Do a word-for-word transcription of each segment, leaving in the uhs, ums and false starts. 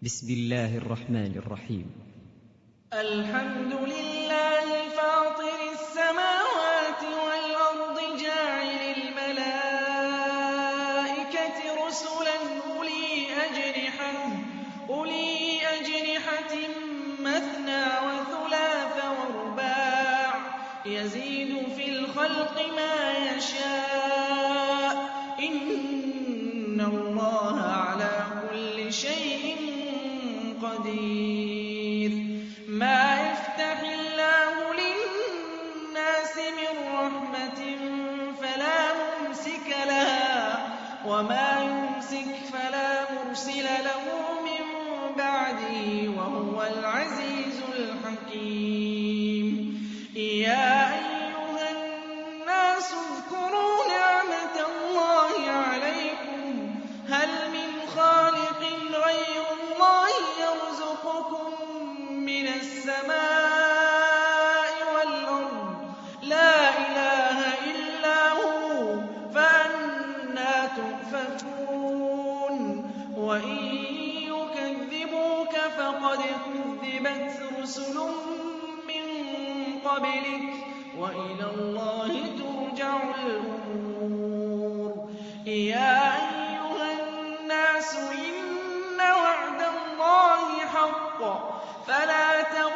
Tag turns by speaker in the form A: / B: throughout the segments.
A: بسم الله الرحمن الرحيم.
B: الحمد لله فاطر السماوات والأرض جاعل الملائكة رسلا أولي أجنحة أولي أجنحة مثنى وثلاث ورباع يزيد في الخلق ما يشاء إن الله على كل شيء قدير. ما يفتح الله للناس من رحمة فلا ممسك لها وما يمسك فلا مرسل له من بعده وهو العزيز الحكيم. يا أيها الناس اذكروا نعمة الله عليكم هل من خالق غير الله يرزقكم من السماء والأرض لا إله إلا هو فأنى تؤفكون. وإن يكذبوك فقد كذبت رسل من قبلك وإلى الله ترجع الأمور. يا أيها الناس إن وعد الله حق فلا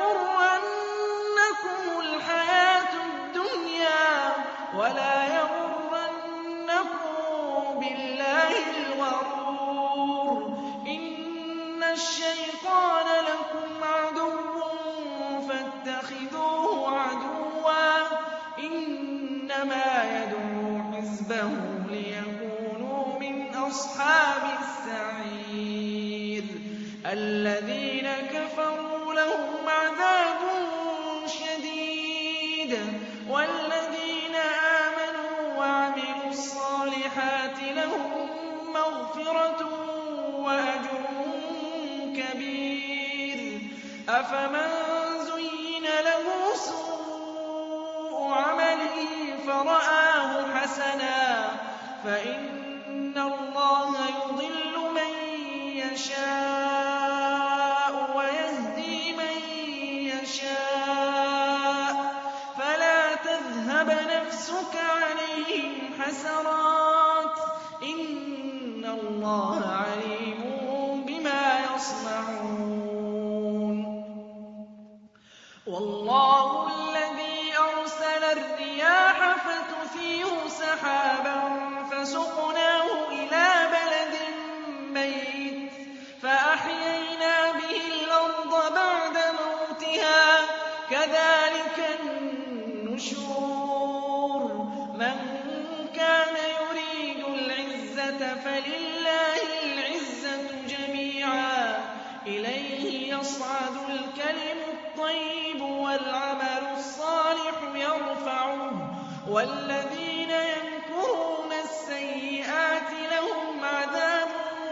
B: تغرنكم الحياة الدنيا ولا يغرنكم بالله الغرور. إن الشيطان لكم عدو فاتخذوه عدوا إنما يدعو حزبه ليكونوا من أصحاب السعير. الذين كفروا لهم عذاب شديد والذين آمنوا وعملوا الصالحات لهم مغفرة وأجر كبير. أفمن زين له سوء عمله فرآه حسنا فإن الله يضل من يشاء ويهدي من يشاء فلا تذهب نفسك عليهم حسرات إن الله عليم بما يصنعون. والله الذي أرسل الرياح فتثير سحابا فسقناه إلى بلد ميت فأحيينا به الأرض بعد موتها كذلك النشور. من كان يريد العزة فلله العزة جميعا إليه يصعد الكلم الطيب والعمل الصالح يرفعه والذين يمكرون السيئات لهم عذاب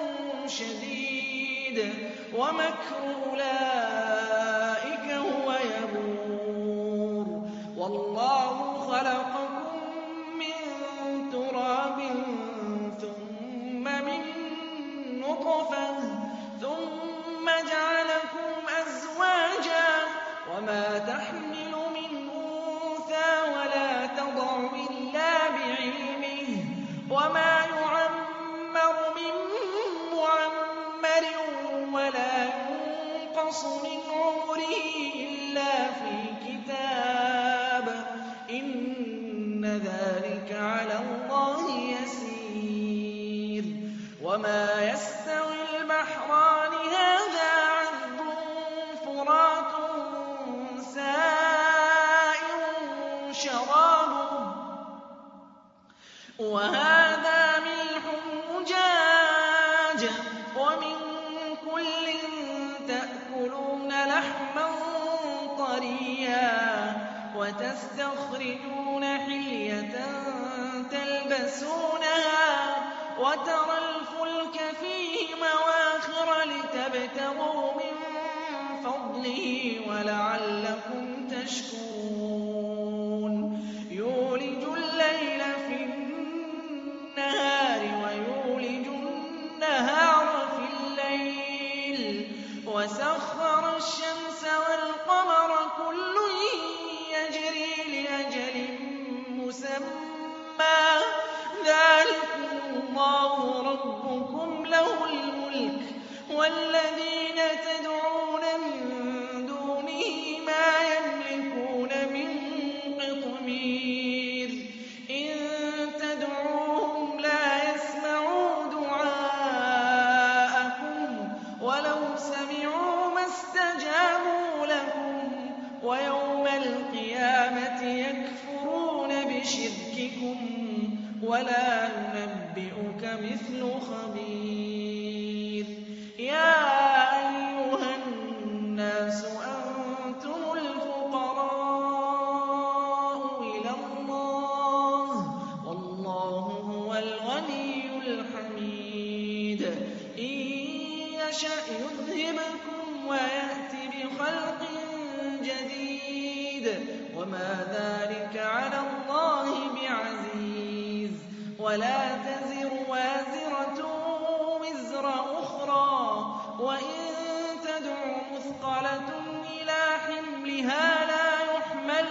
B: شديد ومكر أولئك هو يبور. والله خلقكم من تراب ثم من نطفة ثم جعلكم أزواجا وما تحمل من أنثى ولا تضع إلا بعلمه وما يعمر من معمر ولا ينقص من عمره إلا في كتاب إن ذلك على الله يسير. وما يستوي البحران هذا عذب فرات سائغ شرابه وهذا ملح أجاج ومن كل تأكلون لحما طريا وتستخرجون حلية تلبسونها وترى الفلك فيه مواخر لتبتغوا من فضله ولعلكم تشكرون. يولج الليل في النهار ويولج النهار في الليل وَسَخَّرَ الشَّمْسَ وَالْقَمَرَ كُلٌّ يَجْرِي لِأَجَلٍ مُّسَمًّى ۚ ذَٰلِكُمُ اللَّهُ رَبُّكُمْ لَهُ الْمُلْكُ ۚ وَالَّذِينَ تَدْعُونَ مِن دُونِهِ مَا يَمْلِكُونَ مِن قِطْمِيرٍ إِن تَدْعُوهُمْ لَا يَسْمَعُوا دُعَاءَكُمْ وَلَوْ سَمِعُوا مَا اسْتَجَابُوا لَكُمْ ۖ وَيَوْمَ الْقِيَامَةِ يَكْفُرُونَ بِشِرْكِكُمْ ۚ وَلَا يُنَبِّئُكَ مِثْلُ خَبِيرٍ يَا أَيُّهَا النَّاسُ أَنتُمُ الْفُقَرَاءُ إِلَى اللَّهِ ۖ وَاللَّهُ هُوَ الْغَنِيُّ الْحَمِيدُ إِن يَشَأْ يُذْهِبْكُمْ وَيَأْتِ بِخَلْقٍ جَدِيدٍ ۚ وَمَا ذَٰلِكَ عَلَى اللَّهِ بِعَزِيزٍ وَلَا تَزِرُ وَازِرَةٌ وِزْرَ أُخْرَىٰ ۚ وَإِن تَدْعُ مُثْقَلَةٌ إِلَىٰ حِمْلِهَا لَا يُحْمَلْ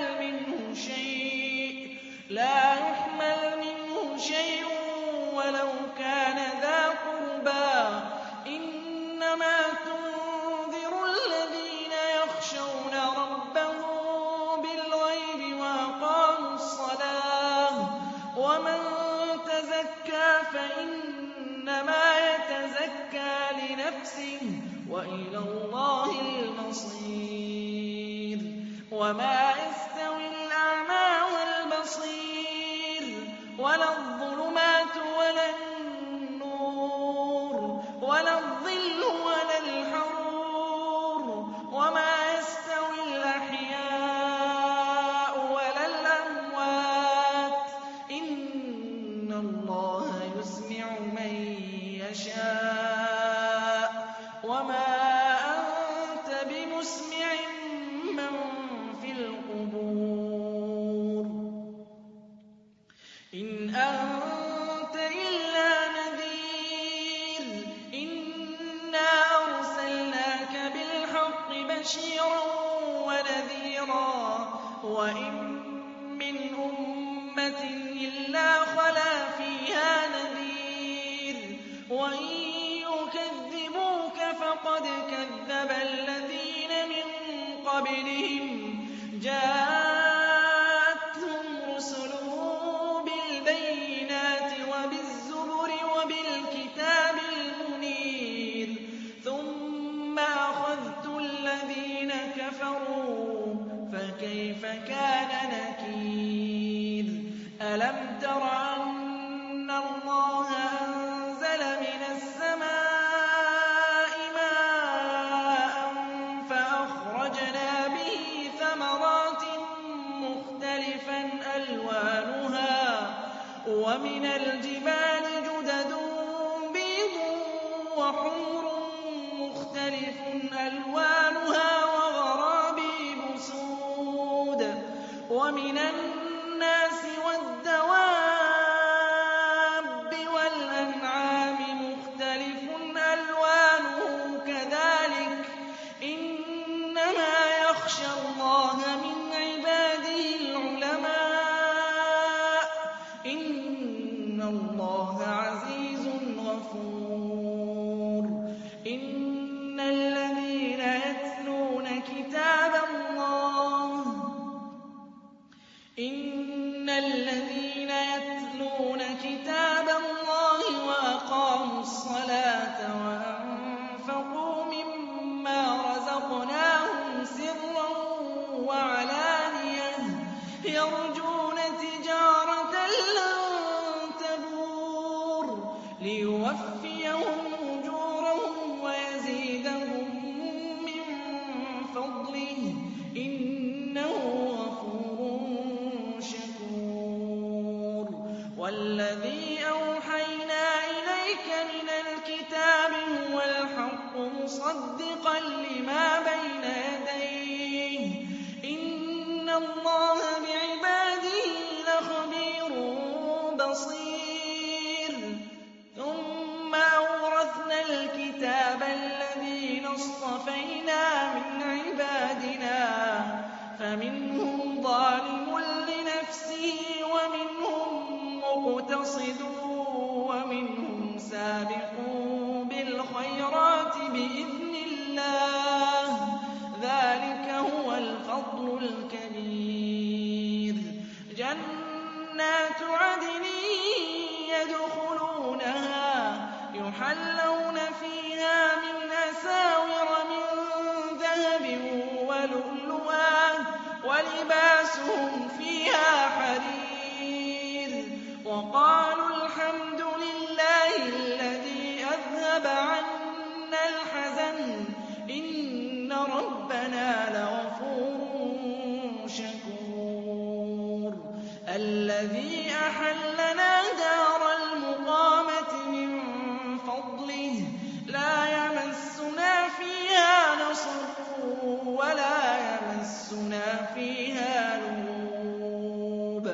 B: مِنْهُ شَيْءٌ وَلَوْ كَانَ ذَا قُرْبَىٰ ۗ إِنَّمَا تُنذِرُ الَّذِينَ يَخْشَوْنَ رَبَّهُم بِالْغَيْبِ وَأَقَامُوا الصَّلَاةَ ۚ وَمَن تَزَكَّىٰ فَإِنَّمَا يَتَزَكَّىٰ لِنَفْسِهِ ۚ وَإِلَى اللَّهِ الْمَصِيرُ وَمَا يَسْتَوِي الْأَعْمَىٰ وَالْبَصِيرُ وَلَا الظُّلُمَاتُ وَلَا النُّورُ وَلَا الظِّلُّ وَلَا الْحَرُورُ وَمَا يَسْتَوِي الْأَحْيَاءُ وَلَا الْأَمْوَاتُ ۚ إِنَّ اللَّهَ يُسْمِعُ مَن يَشَاءُ ۖ وَمَا أَنتَ بِمُسْمِعٍ مَّن فِي الْقُبُورِ إِنْ أَنتَ إِلَّا نَذِيرٌ إِنَّا أَرْسَلْنَاكَ بِالْحَقِّ بَشِيرًا وَنَذِيرًا ۚ وَإِن مِّنْ أُمَّةٍ إِلَّا خَلَا فِيهَا نَذِيرٌ ۚ وَإِن يُكَذِّبُوكَ فَقَدْ كَذَّبَ الَّذِينَ مِن قَبْلِهِمْ جَاءَتْهُمْ رُسُلُهُم بِالْبَيِّنَاتِ وَبِالزُّبُرِ وَبِالْكِتَابِ الْمُنِيرِ ثُمَّ أَخَذْتُ الَّذِينَ كَفَرُوا فَكَيْفَ كَانَ نَكِيرِ أَلَمْ تَرَ أَنَّ اللَّهَ أَنزَلَ مِنَ السَّمَاءِ مَاءً فَأَخْرَجْنَا بِهِ ثَمَرَاتٍ مُّخْتَلِفًا أَلْوَانُهَا ۚ وَمِنَ الْجِبَالِ جُدَدٌ بِيضٌ وَحُمْرٌ مُّخْتَلِفٌ أَلْوَانُهَا وَغَرَابِيبُ سُودٌ ۗ وَمِنَ النَّاسِ وَالدَّوَابِّ وَالْأَنْعَامِ مُخْتَلِفٌ أَلْوَانُهُ كَذَٰلِكَ ۗ إِنَّمَا يَخْشَى اللَّهَ مِنْ عِبَادِهِ الْعُلَمَاءُ ۗ إِنَّ اللَّهَ عَزِيزٌ غَفُورٌ إِنَّ الَّذِينَ يَتْلُونَ كِتَابَ اللَّهِ إِنَّ الَّذِينَ يَتْلُونَ كِتَابَ اللَّهِ وَأَقَامُوا الصَّلَاةَ وَأَنفَقُوا مِمَّا رَزَقْنَاهُمْ سِرًّا وَعَلَانِيَةً يَرْجُونَ تِجَارَةً لَّن تَبُورَ لِيُوَفِّيَهُمْ أُجُورَهُمْ وَيَزِيدَهُم مِّن فَضْلِهِ ۚ إِنَّهُ غَفُورٌ شَكُورٌ وَالَّذِي أَوْحَيْنَا إِلَيْكَ مِنَ الْكِتَابِ هُوَ الْحَقُّ مُصَدِّقًا لِّمَا بَيْنَ يَدَيْهِ ۗ إِنَّ اللَّهَ بِعِبَادِهِ لَخَبِيرٌ بَصِيرٌ ثُمَّ أَوْرَثْنَا الْكِتَابَ الَّذِينَ اصْطَفَيْنَا اصْطَفَيْنَا مِنْ عِبَادِنَا فَمِنْهُمْ ظَالِمٌ لِّنَفْسِهِ وَمِنْهُم مُّقْتَصِدٌ وَمِنْهُمْ سَابِقٌ بِالْخَيْرَاتِ بِإِذْنِ اللَّهِ ۚ ذَٰلِكَ هُوَ الْفَضْلُ الْكَبِيرُ. جَنَّاتُ عَدْنٍ يَدْخُلُونَهَا يُحَلَّوْنَ فِيهَا مِنْ أَسَاوِرَ مِن ذَهَبٍ وَلُؤْلُؤًا وَلِبَاسُهُمْ فِيهَا حَرِيرٌ. وَقَالُوا الْحَمْدُ لِلَّهِ الَّذِي أَذْهَبَ عَنَّا الْحَزَنَ إِنَّ رَبَّنَا لَغَفُورٌ شَكُورٌ. الَّذِي أَحَلَّنَا دَارَ الْمُقَامَةِ مِن فَضْلِهِ لَا يَمَسُّنَا فِيهَا نَصَبٌ وَلَا يَمَسُّنَا فِيهَا لُغُوبٌ.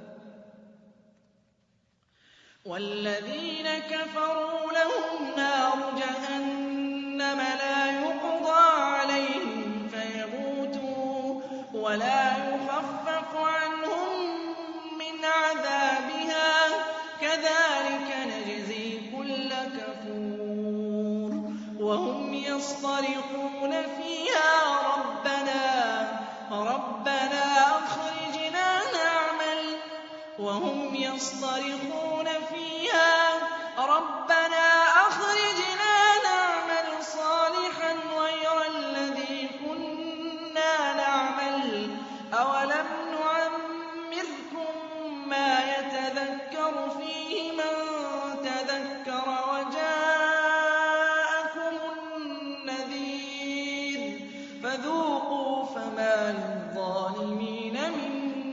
B: وَالَّذِينَ كَفَرُوا لَهُمْ نَارُ جَهَنَّمَ لَا يُقْضَىٰ عَلَيْهِمْ فَيَمُوتُوا وَلَا يُخَفَّفُ عَنْهُم مِّنْ عَذَابِهَا ۚ كَذَٰلِكَ نَجْزِي كُلَّ كَفُورٍ. وَهُمْ يَصْطَرِخُونَ فِيهَا رَبَّنَا رَبَّنَا أَخْرِجْنَا نَعْمَلْ وَهُمْ يَصْطَرِخُونَ فِيهَا رَبَّنَا أَخْرِجْنَا نَعْمَلْ صَالِحًا غَيْرَ الَّذِي كُنَّا نَعْمَلْ أَوَلَمْ نُعَمِّرْكُم مَّا يَتَذَكَّرُ فِيهِ مَن تَذَكَّرَ وَجَاءَكُمُ النَّذِيرُ فَذُوقُوا فَمَا لِلظَّالِمِينَ مِن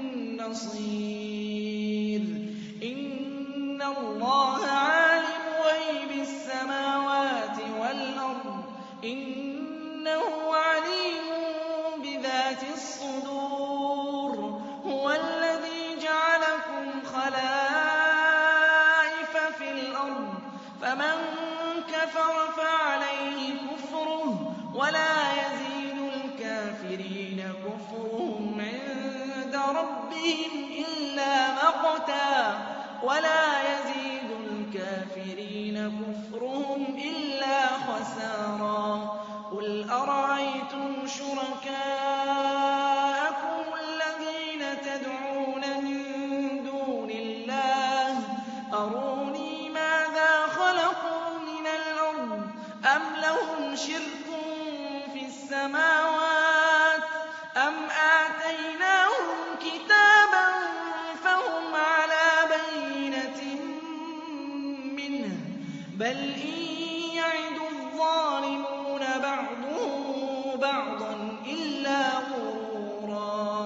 B: نَّصِيرٍ. إِنَّ اللَّهَ عَالِمُ غَيْبِ السَّمَاوَاتِ وَالْأَرْضِ ۚ إِنَّهُ عَلِيمٌ بِذَاتِ الصُّدُورِ. هُوَ الَّذِي جَعَلَكُمْ خَلَائِفَ فِي الْأَرْضِ ۚ فَمَن كَفَرَ فَعَلَيْهِ كُفْرُهُ ۖ وَلَا يَزِيدُ الْكَافِرِينَ كُفْرُهُمْ عِندَ رَبِّهِمْ إِلَّا مَقْتًا ۖ وَلَا يَزِيدُ الْكَافِرِينَ كُفْرُهُمْ إِلَّا خَسَارًا. قُلْ أَرَأَيْتُمْ شُرَكَاءَكُمُ الَّذِينَ تَدْعُونَ مِن دُونِ اللَّهِ أَرُونِي مَاذَا خَلَقُوا مِنَ الْأَرْضِ أَمْ لَهُمْ شِرْكٌ فِي السَّمَاوَاتِ أَمْ آتَيْنَاهُمْ كِتَابًا فَهُمْ عَلَىٰ بَيِّنَةٍ مِّنْهُ ۚ بَلْ إِن يَعِدُ الظَّالِمُونَ بَعْضُهُم بَعْضًا إِلَّا غُرُورًا.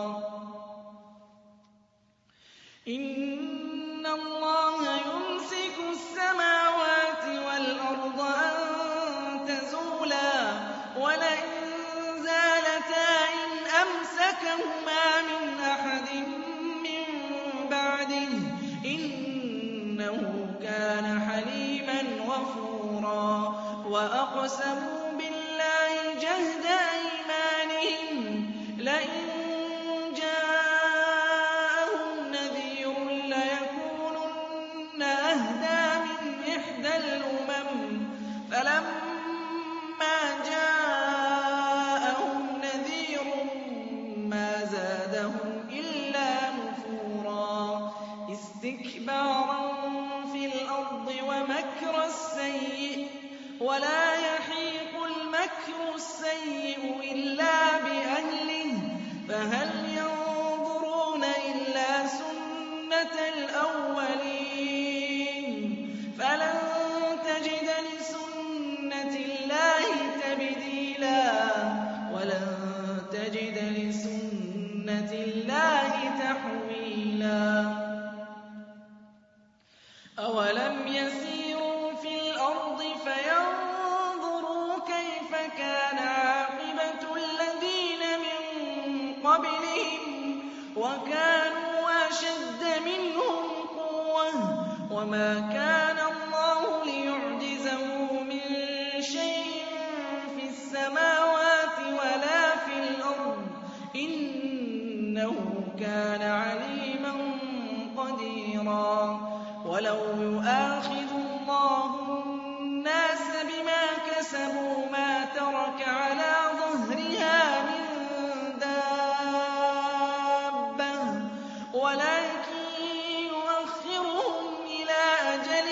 B: إِنَّ اللَّهَ يُمْسِكُ السَّمَاوَاتِ وَالْأَرْضَ أَن تَزُولَا وَلَئِن زَالَتَا إِنْ أَمْسَكَهُمَا مِنْ أَحَدٍ مِّن بَعْدِهِ ۚ إِنَّهُ كَانَ حَلِيمًا غَفُورًا. وَأَقْسَمُوا بِاللَّهِ جَهْدَ أَيْمَانِهِمْ لَئِن جَاءَهُمْ نَذِيرٌ لَّيَكُونُنَّ أَهْدَىٰ مِنْ إِحْدَى الْأُمَمِ ۖ فَلَمَّا جَاءَهُمْ نَذِيرٌ مَّا زَادَهُمْ إِلَّا نُفُورًا. اسْتِكْبَارًا فِي الْأَرْضِ وَمَكْرَ السَّيِّئِ ۚ وَلَا يَحِيقُ الْمَكْرُ السَّيِّئُ إِلَّا بِأَهْلِهِ ۚ فَهَلْ يَنظُرُونَ إِلَّا سُنَّتَ الْأَوَّلِينَ فَلَن تَجِدَ لِسُنَّةِ اللَّهِ تَبْدِيلًا وَلَن تَجِدَ لِسُنَّةِ اللَّهِ تَحْوِيلًا. أَوَلَمْ يَسِيرُوا فِي الْأَرْضِ فَيَنظُرُوا كَيْفَ كَانَ عَاقِبَةُ الَّذِينَ مِن قَبْلِهِمْ وَكَانُوا أَشَدَّ مِنْهُمْ قُوَّةً ۚ وَمَا كَانَ اللَّهُ لِيُعْجِزَهُ مِن شَيْءٍ فِي السَّمَاوَاتِ قَدِيرًا وَلَوْ يُؤَاخِذُ اللَّهُ النَّاسَ بِمَا كَسَبُوا مَا تَرَكَ عَلَىٰ ظَهْرِهَا مِن دَابَّةٍ وَلَٰكِن يُؤَخِّرُهُمْ إِلَىٰ أَجَلٍ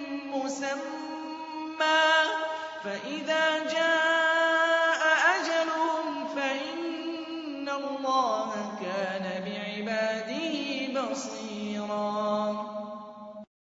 B: مُّسَمًّى فَإِذَا جَاءَ أَجَلُهُمْ فَإِنَّ اللَّهَ كَانَ بِعِبَادِهِ بَصِيرًا